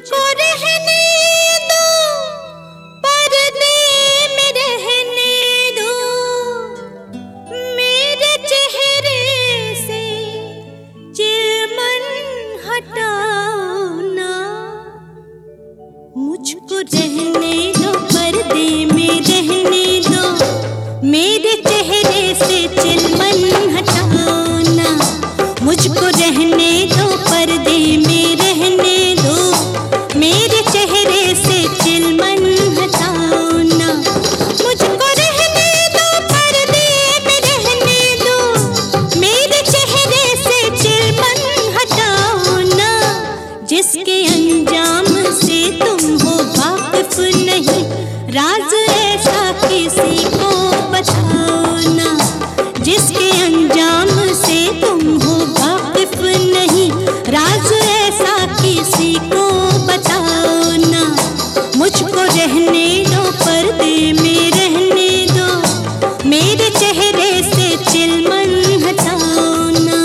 मुझको रहने दो, पर्दे में रहने दो, मेरे चेहरे से चिलमन हटाओ ना। मुझको रहने दो, पर्दे में रहने दो, मेरे चेहरे से चिलमन हटाओ ना। मुझको रहने दो, पर्दे में रहने दो, मेरे चेहरे से चिलमन हटाओ ना। मुझको रहने दो, पर्दे में रहने दो, मेरे चेहरे से चिलमन हटाओ ना। जिसके अंजाम से तुम हो वाकिफ नहीं, राज ऐसा किसी को बताओ ना। जिसके अंजाम से तुम हो वाकिफ नहीं, राज ऐसा किसी को बताओ ना। मुझको रहने दो, पर्दे में रहने दो, मेरे चेहरे से चिलमन हटाओ ना।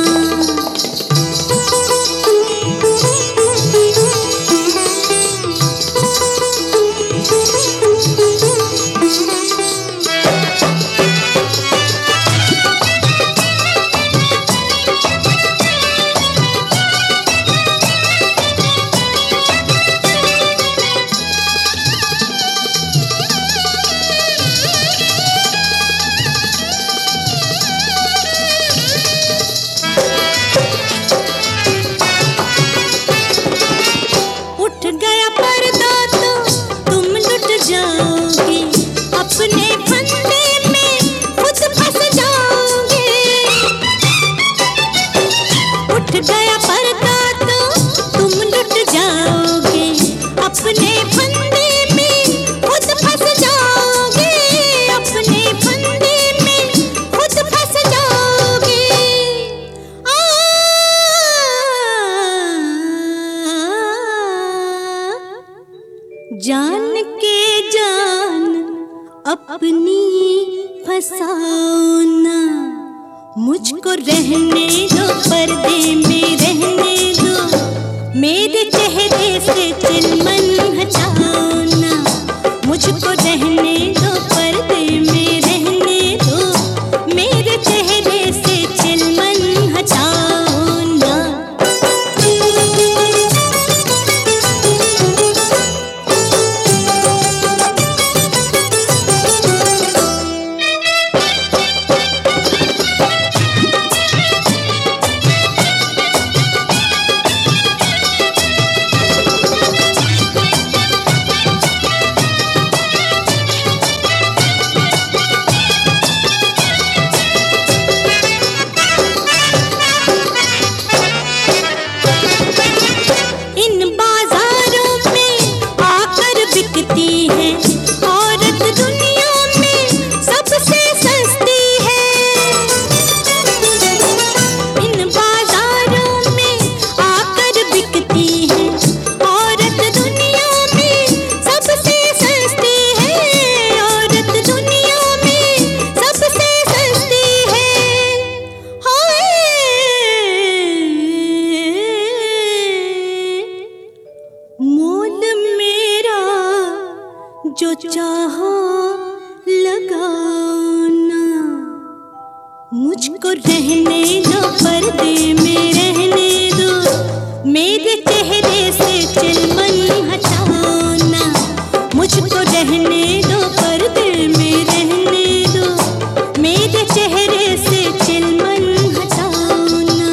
उठ गया पर्दा तो तुम लुट जाओगे, अपने फंदे में खुद फंस जाओगे। उठ गया पर्दा तो तुम लुट जाओगे, अपने फंदे में खुद फंस जाओगे। अपने फंदे में खुद फंस जाओगे। जान के जान अपनी फसाओ ना। मुझको रहने दो, पर्दे में रहने दो, मेरे चेहरे से चिलमन हटाओ ना। मुझको रहने दो, पर्दे में रहने दो, मेरे चेहरे से चिलमन हटाओ ना। इन बाजारों में आकर बिकती है औरत, दुनिया में सबसे सस्ती है। इन बाजारों में आकर बिकती है औरत, दुनिया में सबसे सस्ती है। औरत दुनिया में सबसे सस्ती है। हाय मोल मेरा जो चाहो लगाओ ना। मुझको रहने दो, पर्दे में रहने दो, मेरे चेहरे से चिलमन हटाओ ना। मुझको रहने दो, पर्दे में रहने दो, मेरे चेहरे से चिलमन हटाओ ना।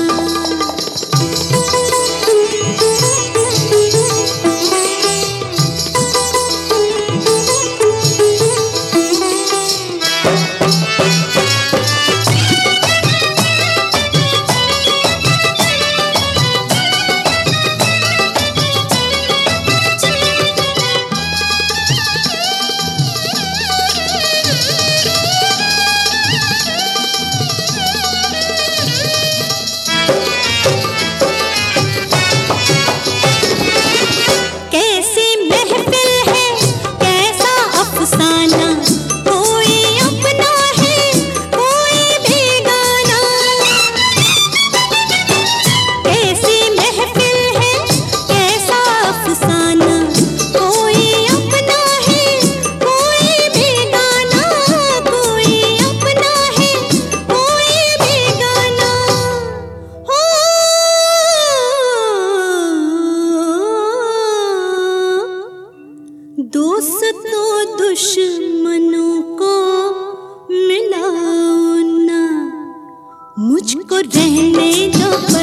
दोस्तों दुश्मनों को मिलाओ ना, मुझको रहने दो।